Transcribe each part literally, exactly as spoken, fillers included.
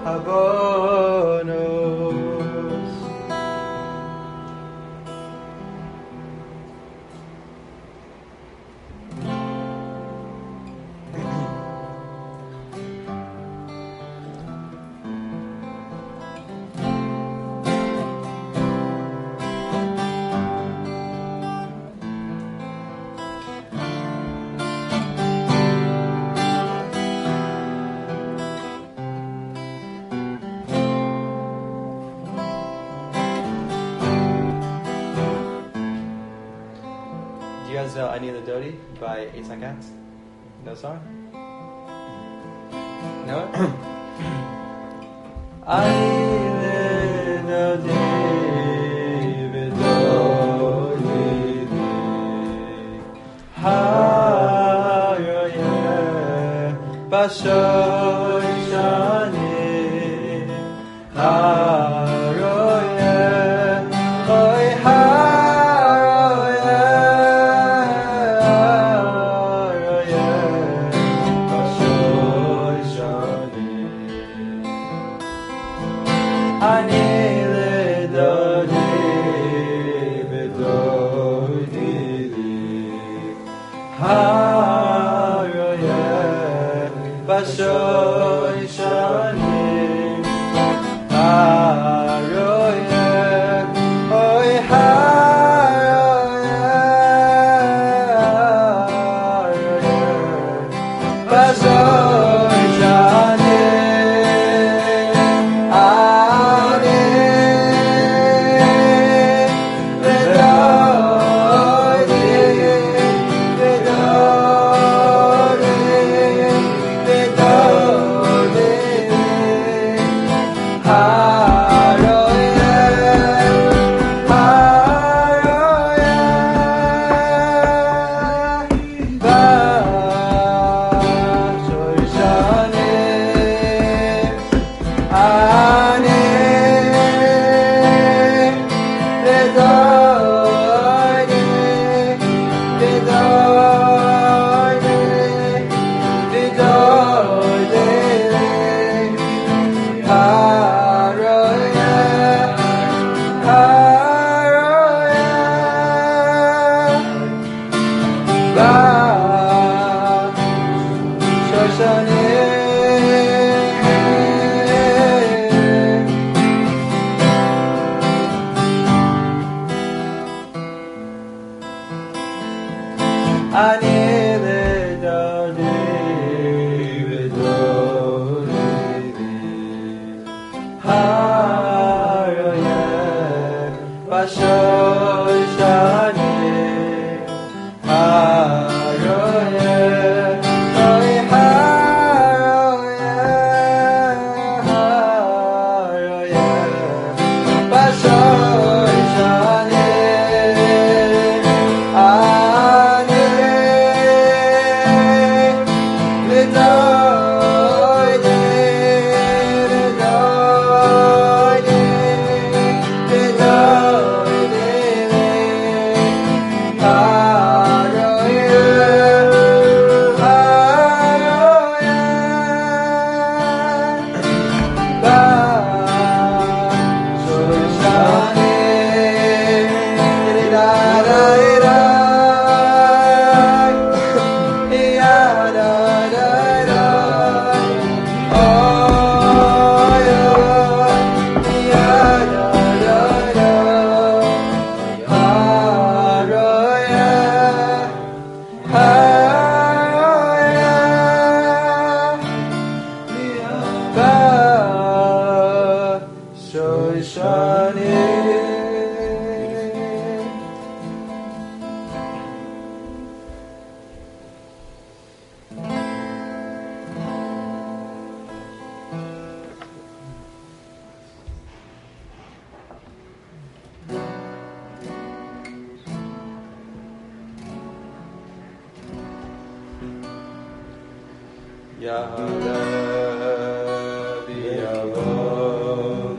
habonos. Do you guys know Ani Ladodi by Eitan Katz? No song? Know it? Ani Ladodi Vidodi Hayoye Bashoy Shani Hayoye Oy Hayoye Bashoy Shani Ani Ladodi Vidodi Hayoye Bashoy Shani Hayoye Oy Hayoye Bashoy Shani Ani Ladodi Vidodi Vidodi Hayoye Hayoye Bashoy Shani Ani Vidodi Vidodi Vidodi Hayoye Hayoye Bashoy Shani Ani Ladodi Vidodi Hayoye Bashoy Shani Hayoye Oy Hayoye Hayoye Bashoy Shani Ani Vidodi Vidodi Vidodi Hayoye Hayoye Bashoy Shani Da da da Ya da da da Oh yeah Ya da da da Hayoye Hayoye Bashoy Shani Yahweh Yavon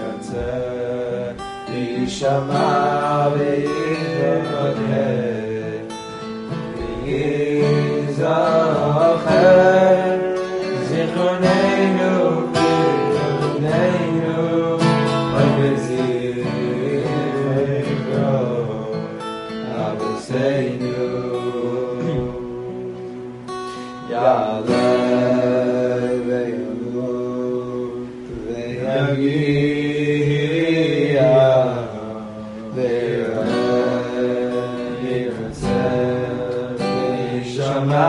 Yahweh Yahweh Avosenu Yaleh Ve'yalu Ve'yagia Ve'yaser Ve'yishama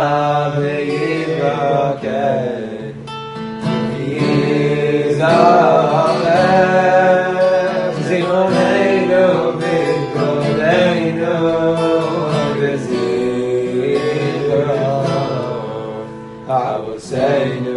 Ve'yivakeh Yizaleh Zichroneinu V'Kodeinu Avosenu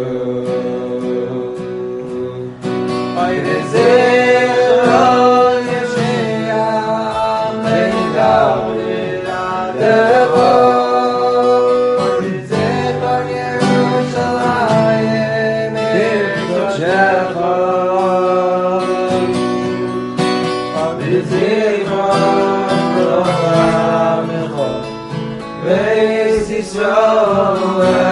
Oy Zichron Yeshayam Ben David Adevo Oy Zichron Yerushalayim Mikdoshecha Oy Zichron Rochamecha Beis Yisrael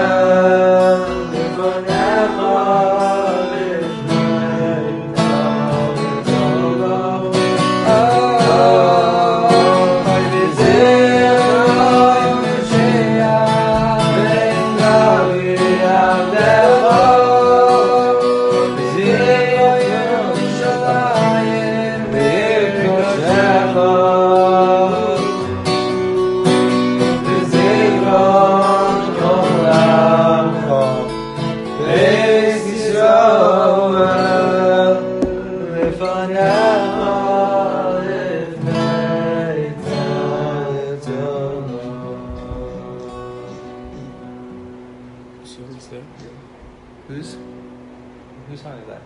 Who's? Whose song is that?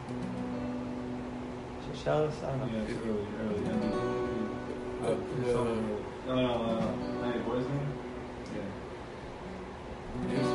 Shell's? I don't know. Yeah, it's early, early. I mean, Uh, uh, yeah. no, no, no, no. Ninety Boys name? Yeah. Yes.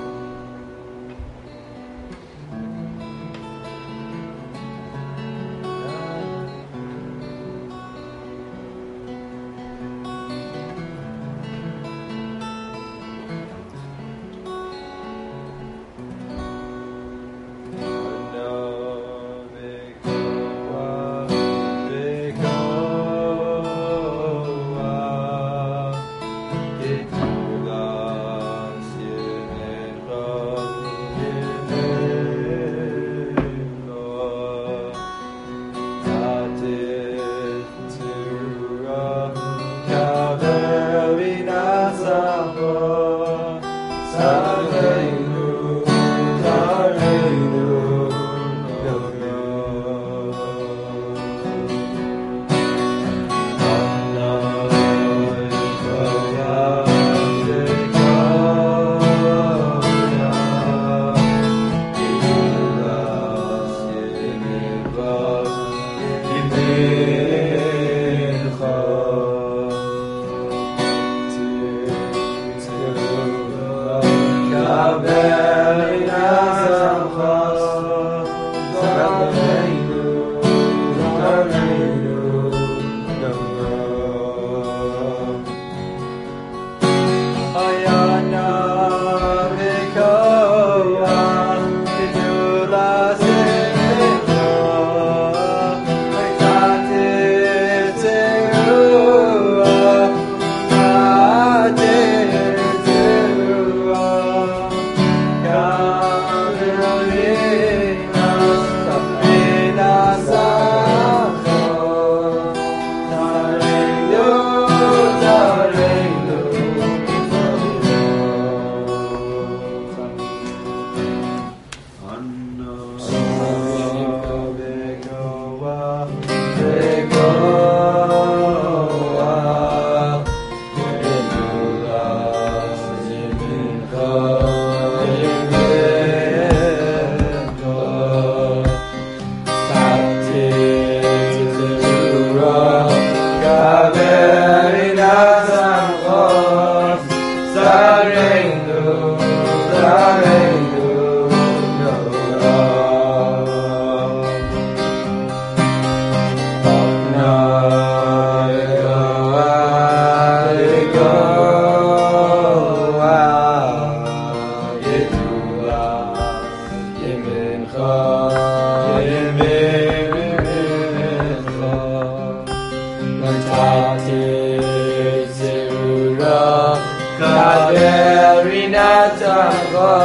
Katerina Tango,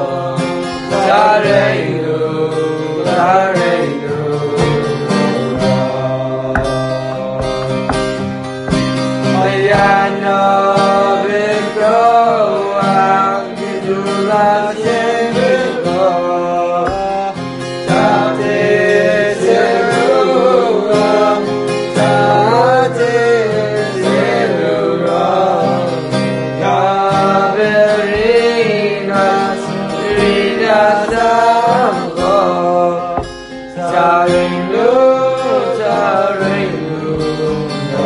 Sarengu, Sarengu. Ayana Vikro, Angidula Shemiko, Tate Seruga, Tate Seruga, Kaverinas, Rinas Amgo, Sarengu, Sarengu, no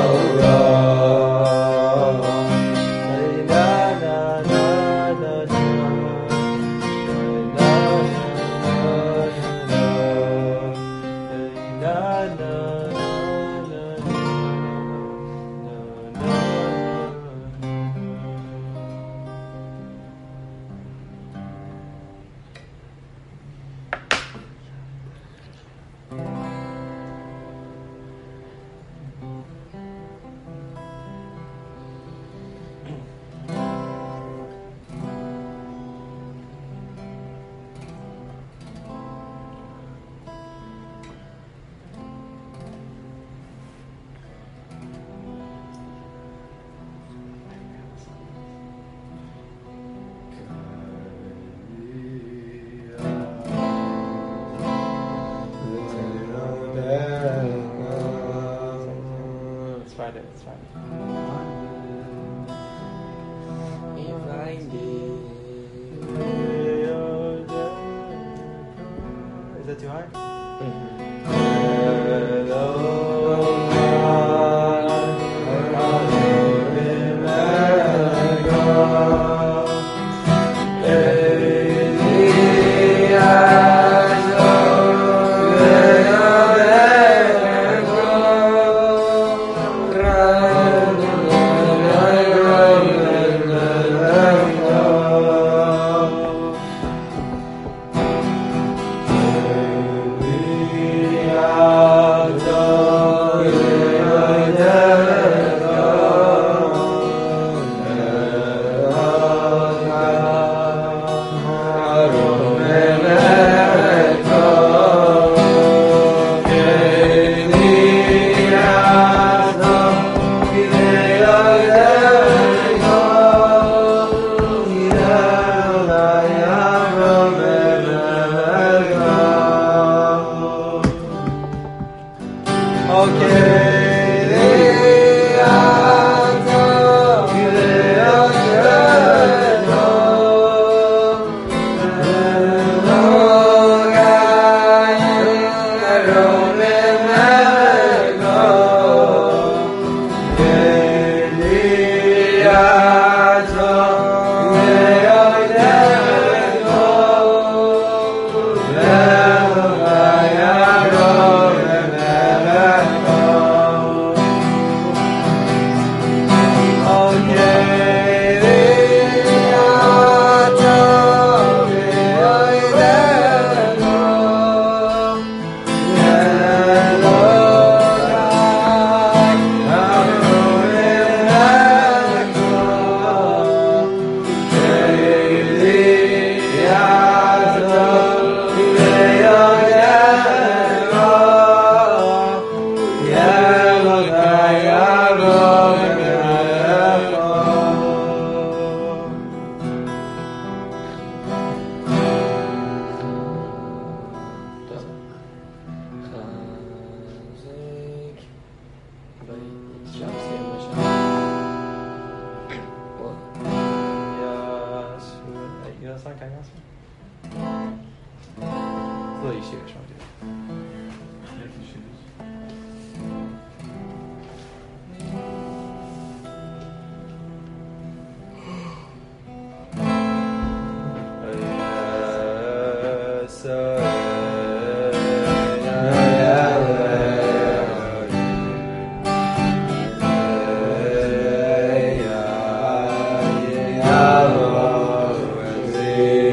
Let's find it, let's find it. Is that too high?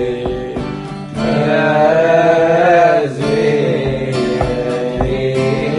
As we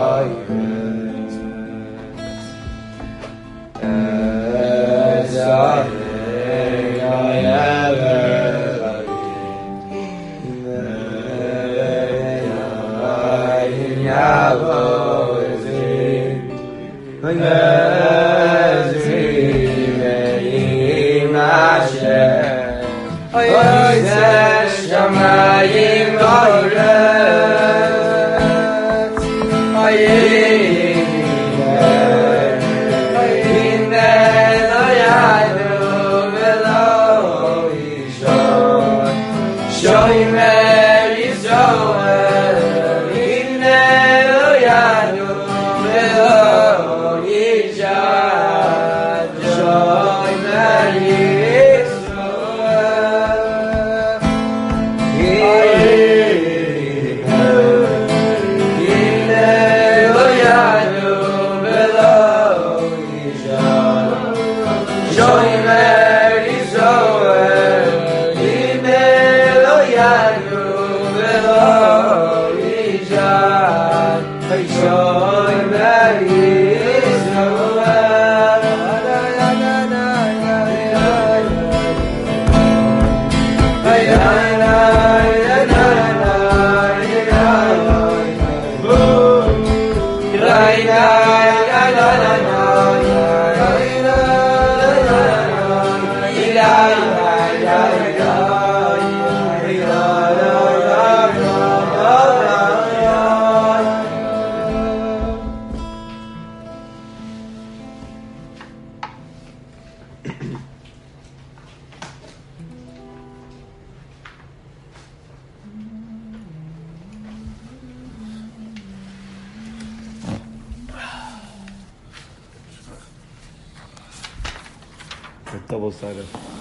Double-sided.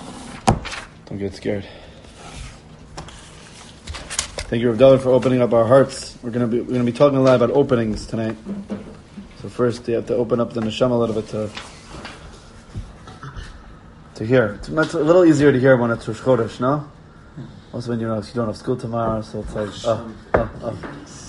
Don't get scared. Thank you, Rav David, for opening up our hearts. We're gonna be we're gonna be talking a lot about openings tonight. So first, you have to open up the neshama a little bit to to hear. It's, it's a little easier to hear when it's Rosh Chodesh, no? Also, when you know you don't have school tomorrow, so it's like oh oh oh.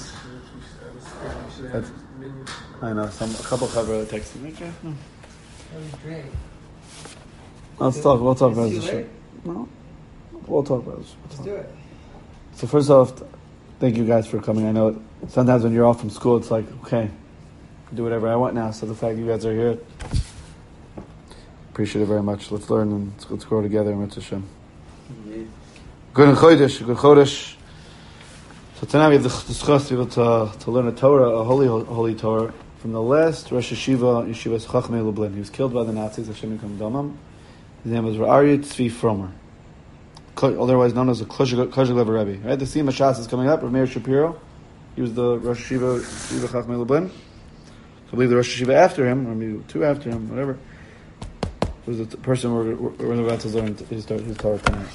That's, I know some a couple of are texting me. Okay. Hmm. That was great. Let's talk. We'll talk about It's this. too late. No, we'll talk about this. Let's do it. So first off, thank you guys for coming. I know sometimes when you're off from school, it's like, okay, I can do whatever I want now. So the fact you guys are here, appreciate it very much. Let's learn and let's, let's grow together in Mitzvah Hashem. Good Chodesh, good Chodesh. So tonight we have the discuss to be able to, to learn a Torah, a holy holy Torah from the last Rosh Yeshiva, Yeshiva Chachmei Lublin. He was killed by the Nazis. Hashem Yikam Damam. His name was Aryeh Tzvi Fromer, otherwise known as the Kozhelev Rebbe. Right, the Sima Shas is coming up. Rav Meir Shapiro, he was the Rosh Yeshiva, Yeshiva Chachmei Lublin. I believe the Rosh Yeshiva after him, or maybe two after him, whatever, was the t- person we're, we're about to learn his, his Torah tonight.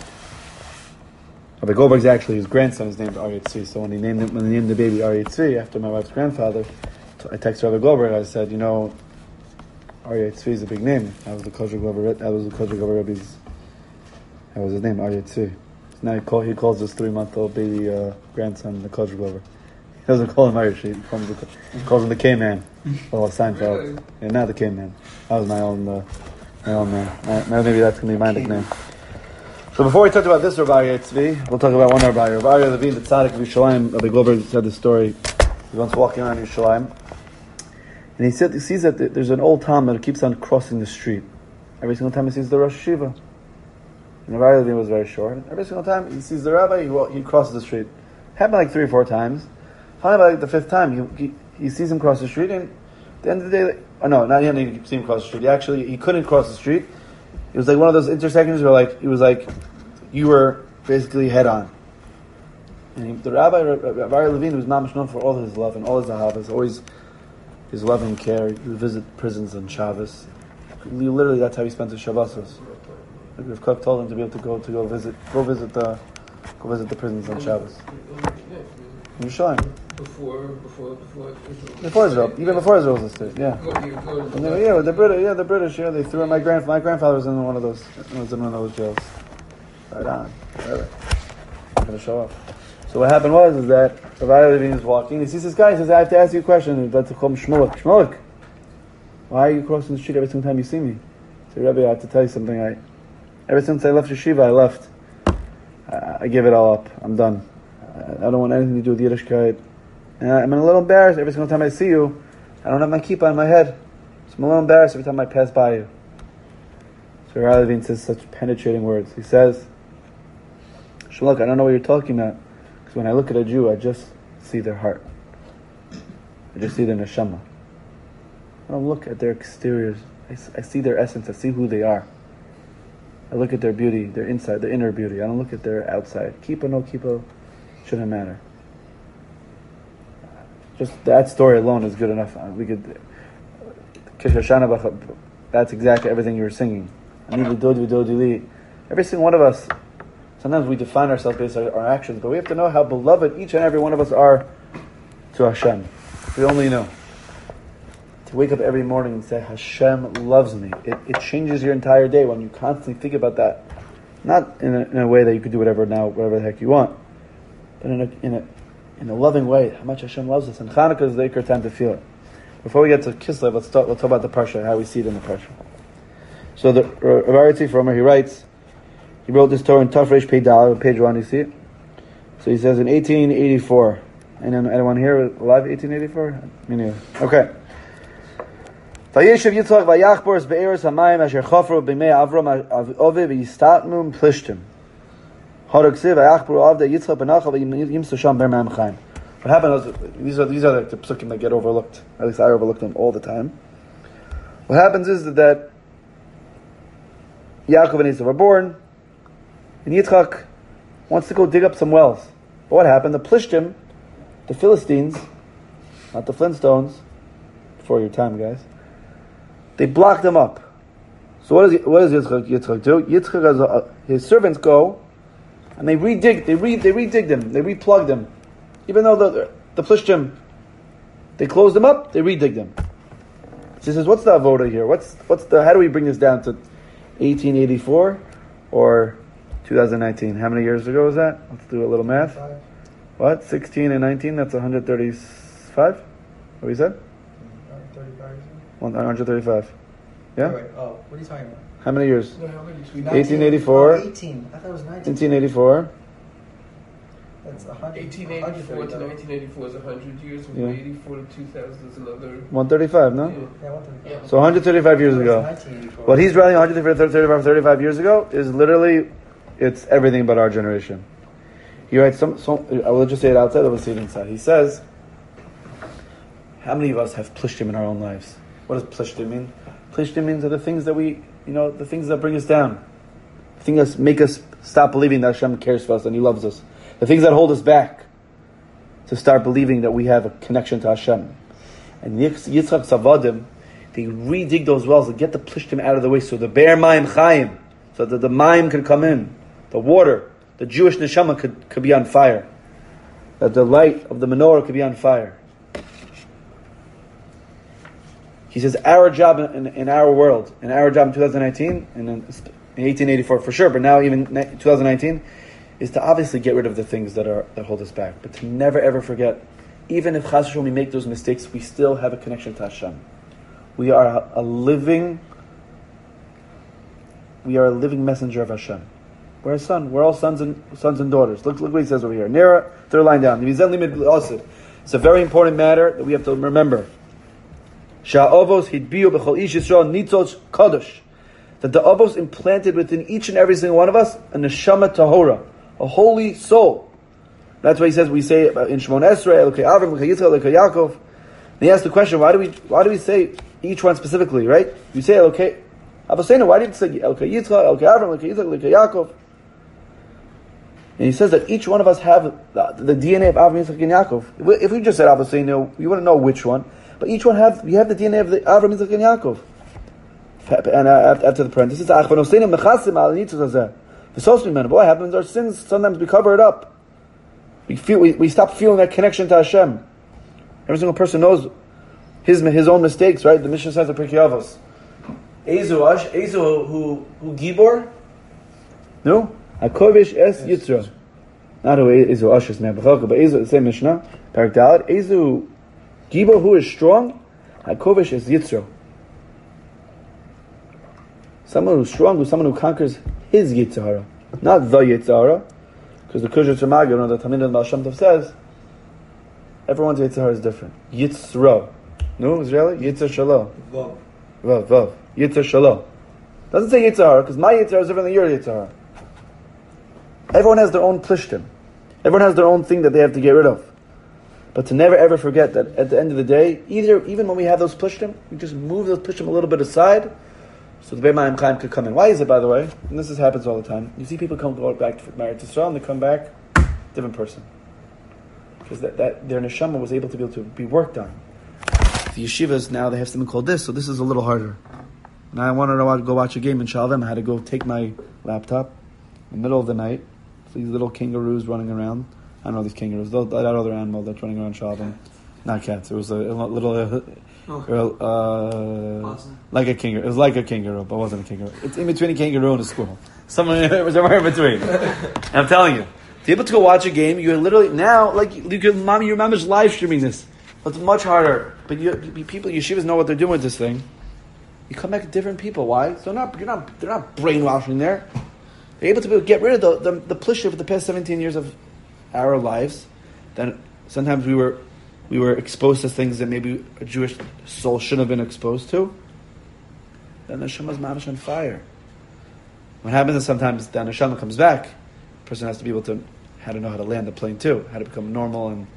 Rabbi Goldberg's actually his grandson is named Aryeh Tzvi. So when he named him, when he named the baby Aryeh Tzvi after my wife's grandfather, I texted Rabbi Goldberg. I said, you know, Aryeh Tzvi is a big name. That was the Kozhelev. That was the Kozhelev Rebbe's. That was his name, Aryeh Tzvi. So now he, call, he calls his three-month-old baby uh, grandson the Kozhelev. He doesn't call him Aryeh Tzvi. He calls him the, he calls him the K-Man. Oh, Seinfeld. Really? Yeah, not the K-Man. That was my own. Uh, my own name. Uh, maybe that's gonna be my nickname. So before we talk about this Rabbi Aryeh Tzvi, we'll talk about one Rabbi. Rabbi Aryeh Levine, the tzaddik of Yerushalayim. Rabbi Goldberg said the story. He was walking around Yerushalayim. And he said he sees that there's an old Talmud that keeps on crossing the street. Every single time he sees the Rosh Yeshiva. And Rabbi Levine was very short. Every single time he sees the rabbi, he, he crosses the street. Happened like three or four times. Finally, by like the fifth time, he, he he sees him cross the street. And at the end of the day, oh no, not him. He see him cross the street. He actually he couldn't cross the street. It was like one of those intersections where like it was like you were basically head on. And he, the rabbi, Rabbi Levine, was mamish known for all his love and all his ahavas, always his loving care. He would visit prisons on Shabbos. Literally, that's how he spent his Shabbosos. Like Rav Kook told him to be able to go to go visit, go visit the, go visit the prisons on Shabbos. In Yerushalayim. Before, before, before, Before Israel, even before Israel existed, yeah. And they, yeah, the British, yeah, the British, yeah, they threw in my grand, my grandfather was in one of those, was in one of those jails. Right on, whatever. I'm gonna show up. So what happened was is that Rabbi Levine is walking. He sees this guy. He says, "I have to ask you a question." That's to call him Shmulik. Shmulik, why are you crossing the street every single time you see me? I say, Rabbi, I have to tell you something. I ever since I left yeshiva, I left. I, I give it all up. I'm done. I, I don't want anything to do with Yiddishkeit. And I, I'm a little embarrassed every single time I see you. I don't have my kippah on my head. So I'm a little embarrassed every time I pass by you. So Rabbi Levine says such penetrating words. He says, Shmulik, I don't know what you're talking about. Because when I look at a Jew, I just see their heart. I just see their neshama. I don't look at their exteriors. I, I see their essence. I see who they are. I look at their beauty, their inside, their inner beauty. I don't look at their outside. Kippah, no kippah, shouldn't matter. Just that story alone is good enough. We could, that's exactly everything you were singing. Every single one of us, sometimes we define ourselves based on our actions, but we have to know how beloved each and every one of us are to Hashem. If we only know. To wake up every morning and say, Hashem loves me. It, it changes your entire day when you constantly think about that. Not in a, in a way that you could do whatever now, whatever the heck you want, but in a, in a, in a loving way, how much Hashem loves us. And Chanukah is the Iker time to feel it. Before we get to Kislev, let's talk, let's talk about the Parsha, how we see it in the Parsha. So the Rav Aryeh Tzvi he writes, he wrote this Torah in Tafresh Pei Dal, page one, you see it? So he says in eighteen eighty-four. Anyone, anyone here alive eighteen eighty-four? Me neither. Okay. Vayeshev Yitzchak vayachbor be'eros hamayim asher chafru b'mei Avram aviv v'yistatmu plishtim. Haraksiv vayachbor avda Yitzchak benachal v'yimsu sham ber ma'am chaim. What happened was, these are, these are the, the psukim that get overlooked. At least I overlook them all the time. What happens is that, that Yaakov and Esau were born, and Yitzchak wants to go dig up some wells. But what happened? The Plishtim, the Philistines, not the Flintstones, before your time, guys, they blocked them up. So what does what does Yitzchak, Yitzchak do? Yitzchak has a, his servants go, and they redig, they re, they redig them, they replug them. Even though the the Plishtim, they closed them up, they redig them. She says, "What's the avoda here? What's what's the? How do we bring this down to eighteen eighty-four or two thousand nineteen? How many years ago was that? Let's do a little math. Five. What? sixteen and nineteen? That's one hundred thirty-five. What we said? one hundred thirty-five. one hundred thirty-five. Yeah. Wait, wait. Oh, what are you talking about? How many years? No, how many? eighteen eighty-four. Oh, eighteen. I thought it was nineteen. eighteen eighty-four. That's one hundred. eighteen eighty-four to nineteen eighty-four is one hundred years. From Yeah. eighty-four to two thousand is another. one thirty-five, no? Yeah. Yeah, one thirty-five. So one hundred thirty-five years ago. nineteen eighty-four. What he's writing one hundred thirty-five, thirty-five years ago is literally, it's everything but our generation. He writes, some, some, I will just say it outside, I will say it inside. He says, how many of us have plishtim in our own lives? What does plishtim mean? Plishtim means are the things that we, you know, the things that bring us down. The things that make us stop believing that Hashem cares for us and He loves us. The things that hold us back to start believing that we have a connection to Hashem. And Yitzchak Savadim, they redig those wells and get the plishtim out of the way so the bear mayim chayim, so that the mayim can come in, the water, the Jewish neshama could, could be on fire, that the light of the menorah could be on fire. He says our job in, in, in our world, in our job in twenty nineteen, and in, in eighteen eighty-four for sure, but now even twenty nineteen, is to obviously get rid of the things that are that hold us back, but to never ever forget, even if chas v'shalom we make those mistakes, we still have a connection to Hashem. We are a, a living, we are a living messenger of Hashem. We're a son. We're all sons and sons and daughters. Look, look what he says over here. Nera, third line down. It's a very important matter that we have to remember. Sha'avos hidbiu b'chol ish Yisrael nitzos kadosh. That the avos implanted within each and every single one of us a neshama tahora, a holy soul. That's why he says we say in Shemon Esrei, Elokei Avram, Elokei Yitzchak, Elokei Yaakov. And he asks the question, why do we why do we say each one specifically, right? You say Elokei Avosenu, why did you say Elokei Yitzchak, Elokei Avram, Elokei Yitzchak, Elokei Yaakov? And he says that each one of us have the, the D N A of Avram, Yitzchak, and Yaakov. If we just said Avosenu, you wouldn't know which one, but each one have we have the D N A of the Avram, Yitzchak, and Yaakov. And uh, after the parenthesis, Achvanosenu mechasim al nitzos hazeh. The social man, what happens? Our sins sometimes we cover it up. We feel we, we stop feeling that connection to Hashem. Every single person knows his his own mistakes, right? The Mishnah says in Pirkei Avos. Ezu Ash, Ezu who who Gibor? No, Hakovish es Yitzra. Not who Ezu Ashis Me'abachalka, but Ezu, same Mishnah, Parak Daled, Ezu Gibo, who is strong, HaKovish is Yitzro. Someone who's strong is someone who conquers his Yitzhara, not the Yitzhara, because the Kushya Tzemag, you know, the Talmid and Baal Shem Tov says, everyone's Yitzhara is different. Yitzro. No, Israeli? Yitzhar Shalom. Vav. Vav, Vav. Yitzhar Shalom. Doesn't say Yitzhara, because my Yitzhara is different than your Yitzhara. Everyone has their own plishtim. Everyone has their own thing that they have to get rid of. But to never ever forget that at the end of the day, either even when we have those plishtim, we just move those plishtim a little bit aside, so the Beit Mayim Chaim could come in. Why is it, by the way? And this is, happens all the time. You see people come go back to married to Israel, and they come back, different person. Because that, that their neshama was able to be able to be worked on. The yeshivas now, they have something called this, so this is a little harder. Now I wanted to go watch a game in Shalvim. I had to go take my laptop in the middle of the night. So these little kangaroos running around. I don't know these kangaroos. That other animal that's running around Shalvim. Not cats. It was a, a little... Uh, oh. uh, like a kangaroo. It was like a kangaroo, but it wasn't a kangaroo. It's in between a kangaroo and a squirrel. Someone it was somewhere in between. And I'm telling you, to be able to go watch a game, you're literally... Now, like, you can, mommy, your mom is live streaming this. It's much harder. But you, you, people, yeshivas know what they're doing with this thing. You come back to different people. Why? So not, you're not, they're not brainwashing there. They're able to be, get rid of the, the, the plishah for the past seventeen years of our lives. Then sometimes we were we were exposed to things that maybe a Jewish soul shouldn't have been exposed to. Then the neshama's mamash on fire. What happens is sometimes the neshama comes back. The person has to be able to, how to know how to land the plane too. How to become normal and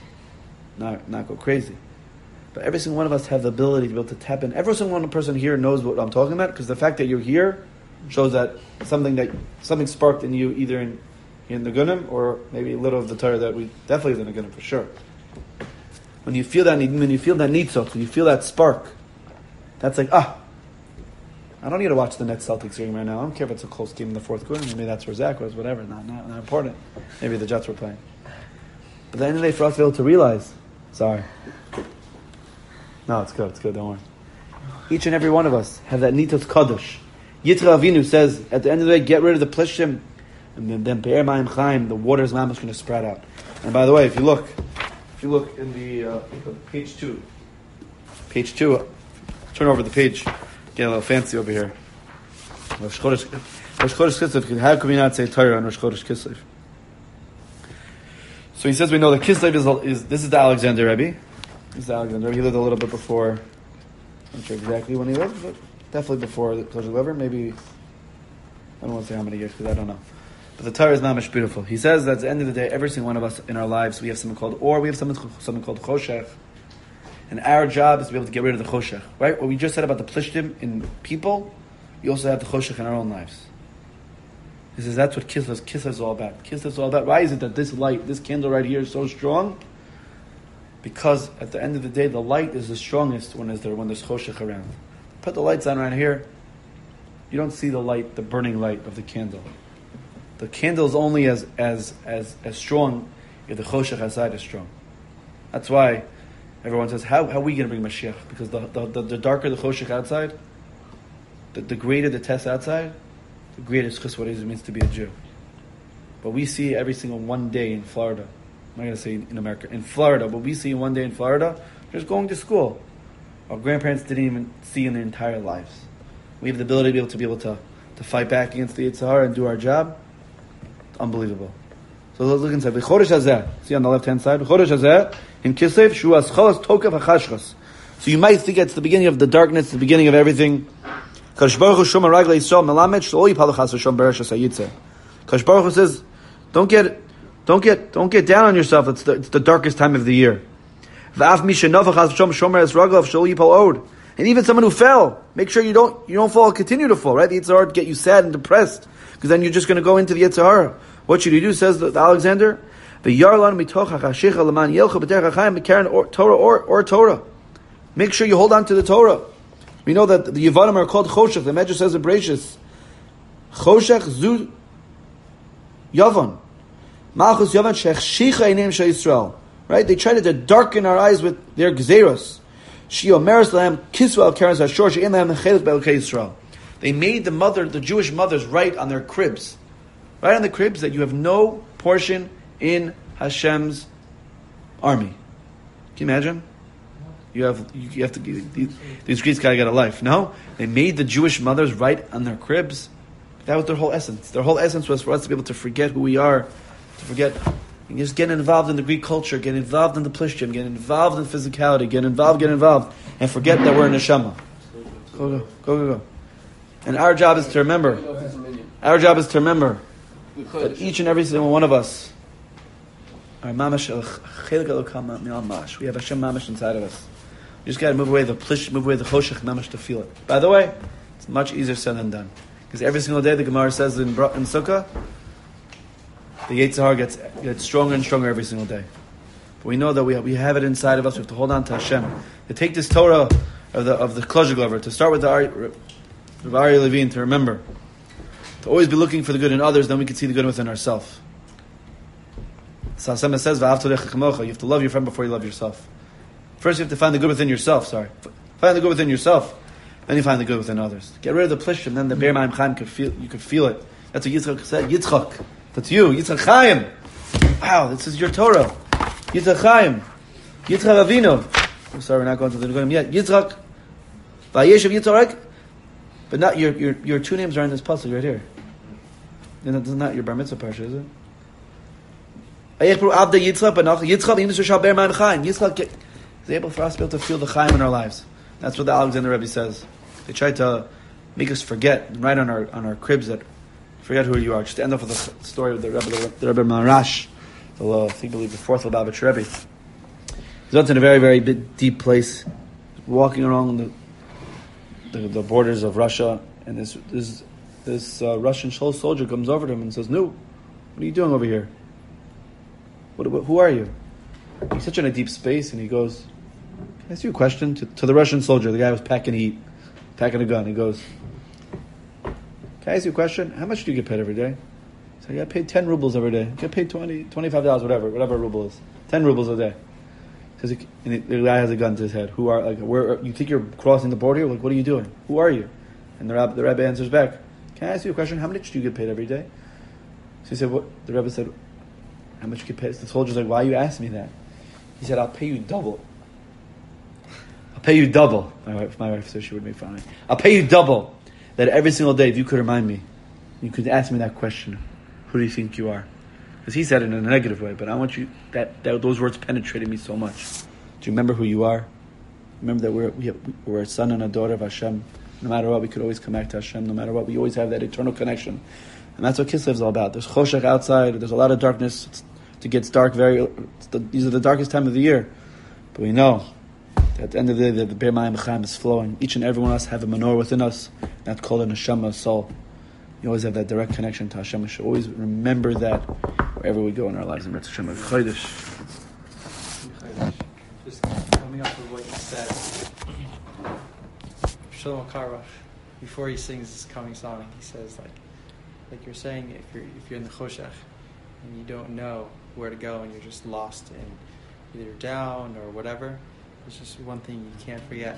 not not go crazy. But every single one of us have the ability to be able to tap in. Every single one person here knows what I'm talking about, because the fact that you're here shows that something that something sparked in you, either in in the Gunim or maybe a little of the Torah that we definitely is in the Gunim for sure. When you feel that, when you feel that nitzot, when you feel that spark, that's like ah. I don't need to watch the Nets Celtics game right now. I don't care if it's a close game in the fourth quarter. Maybe that's where Zach was. Whatever, not not, not important. Maybe the Jets were playing. But at the end of the day, for us to be able to realize, sorry. No, it's good, it's good, don't worry. Each and every one of us have that nitos kadosh. Yitro Avinu says, at the end of the day, get rid of the plishim, and then, then Be'er Mayim Chaim, the water is mamash going to spread out. And by the way, if you look, if you look in the, uh, page two, page two, turn over the page, get a little fancy over here. Rosh Chodesh Kislev, how can we not say Torah on Rosh Chodesh Kislev? So he says we know that Kislev is, is this is the Alexander Rebbe. This is Alexander. He lived a little bit before. I'm not sure exactly when he lived, but definitely before the Kosher Lever. Maybe I don't want to say how many years because I don't know. But the Torah is mamish beautiful. He says that at the end of the day, every single one of us in our lives, we have something called or, we have something something called choshech, and our job is to be able to get rid of the choshech. Right? What we just said about the plishtim in people, we also have the choshech in our own lives. He says that's what Kislev Kislev is all about. Kislev is all about. Why is it that this light, this candle right here, is so strong? Because at the end of the day, the light is the strongest when is there when there's choshech around. Put the lights on right here. You don't see the light, the burning light of the candle. The candle is only as as as as strong if the choshech outside is strong. That's why everyone says, "How how are we going to bring Mashiach?" Because the the, the, the darker the choshech outside, the, the greater the test outside, the greater is what it means to be a Jew. But we see every single one day in Florida. I'm not going to say in America, in Florida, but we see one day in Florida, just going to school. Our grandparents didn't even see in their entire lives. We have the ability to be able to be able to, to fight back against the Yitzhar and do our job. It's unbelievable. So let's look inside. B'chodesh hazeh, see on the left hand side. B'chodesh hazeh in Kislev shu aschalas tokav hachashchas. So you might think it's the beginning of the darkness, the beginning of everything. Kadosh Baruch Hu shomar raglei Yisrael melamed shelo yipal chas v'shom beresh hayitzeh. Kadosh Baruch Hu says, don't get. Don't get don't get down on yourself. It's the, it's the darkest time of the year. And even someone who fell, make sure you don't you don't fall, continue to fall, right? The Yitzhar get you sad and depressed, because then you're just going to go into the Yitzhar. What should you do, says the, the Alexander? Torah or, or Torah. Make sure you hold on to the Torah. We know that the Yevanim are called Choshech. The Medrash says in Bereshis, Choshech zu Yavan. Malchus Yavan shechshicha einim shel Yisrael. Right? They tried to darken our eyes with their gzeros. Shiomeres lahem kisva al kares hashor she'in lahem chelik be'elkei Yisrael. They made the mother, the Jewish mothers, write on their cribs, right on the cribs, that you have no portion in Hashem's army. Can you imagine? You have you, you have to these, these Greeks gotta get a life. No, they made the Jewish mothers write on their cribs. That was their whole essence. Their whole essence was for us to be able to forget who we are, to forget, and just get involved in the Greek culture, get involved in the plishtim, get involved in physicality, get involved, get involved, and forget that we're in neshama. Go, go, go, go, go. And our job is to remember. Our job is to remember that each and every single one of us are mamash. We have Hashem mamash inside of us. You just got to move away the plish, move away the choshech mamash to feel it. By the way, it's much easier said than done. Because every single day the Gemara says in, in Sukkah, the Yetzer Hara gets gets stronger and stronger every single day. But we know that we have, we have it inside of us. We have to hold on to Hashem. To take this Torah of the of the Klozher Glover, to start with the Ari, Rav Ari Levine, to remember, to always be looking for the good in others, then we can see the good within ourselves. Sasema says, you have to love your friend before you love yourself. First you have to find the good within yourself, sorry. Find the good within yourself, then you find the good within others. Get rid of the plishtim, then the Be'er Ma'im Chaim, could feel, you could feel it. That's what Yitzchak said. Yitzchak, that's you, Yitzchak Chaim. Wow, this is your Torah. Yitzchak Chaim. Yitzchak Avinu. I'm sorry, we're not going to the Negonim yet. Yitzchak, Vayeshev Yitzchak, but not your, your your two names are in this puzzle right here. And that's not your Bar Mitzvah parsha, is it? Yitzchak is able for us to be able to feel the Chaim in our lives. That's what the Alexander Rebbe says. They try to make us forget, and write on our on our cribs that forget who you are. Just to end off with the story of the Rebbe, the, the Rebbe Maharash, the uh, I think believe the fourth Lubavitch Rebbe. He went in a very very big, deep place, walking around the the, the borders of Russia, and this this this uh, Russian soldier comes over to him and says, "No, what are you doing over here? What, what, who are you?" He's such in a deep space, and he goes, "Can I ask you a question?" To, to the Russian soldier, the guy was packing heat, packing a gun. He goes, "Can I ask you a question? How much do you get paid every day?" He said, "I get paid ten rubles every day. I get paid twenty, twenty-five dollars, whatever, whatever a ruble is. Ten rubles a day." Says, and the guy has a gun to his head. Who are like? Where you think you're crossing the border? Like, what are you doing? Who are you? And the rabbi, the rabbi answers back, "Can I ask you a question? How much do you get paid every day?" So he said, "What?" The rabbi said, "How much you get paid?" The soldier's like, "Why are you asking me that?" He said, "I'll pay you double. I'll pay you double." My wife, my wife said she would make fun of me. "I'll pay you double. That every single day, if you could remind me, you could ask me that question, who do you think you are?" Because he said it in a negative way, but I want you, that, that those words penetrated me so much. Do you remember who you are? Remember that we're, we have, we're a son and a daughter of Hashem. No matter what, we could always come back to Hashem. No matter what, we always have that eternal connection. And that's what Kislev is all about. There's choshech outside, there's a lot of darkness. It's, it gets dark very, it's the, these are the darkest time of the year. But we know that at the end of the day, the Be'er Ma'im Chaim is flowing. Each and every one of us have a menorah within us, that's called a neshama, a soul. You always have that direct connection to Hashem. We should always remember that wherever we go in our lives. In Hashem, Chodesh. Just coming up with what you said, Shlomo Karosh, before he sings this coming song, he says like, like you're saying, if you're if you're in the choshech and you don't know where to go and you're just lost in either down or whatever, there's just one thing you can't forget.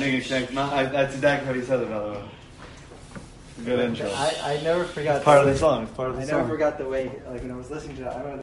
think it connects. Not, I, that's exactly how you said it, by the way. Good intro. I, I never forgot. It's part the of the way- song. It's part of the I song. never forgot the way, like when I was listening to it, I remember